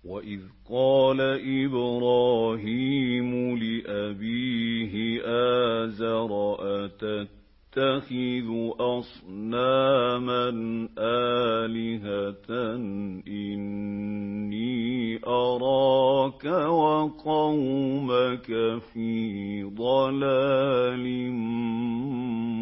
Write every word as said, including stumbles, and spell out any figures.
وَإِذْ قَالَ إِبْرَاهِيمُ لِأَبِيهِ آزَرَ أَتَتَّخِذُ أَصْنَامًا آلِهَةً إِنِّي أَرَاكَ وَقَوْمَكَ فِي ضَلَالٍ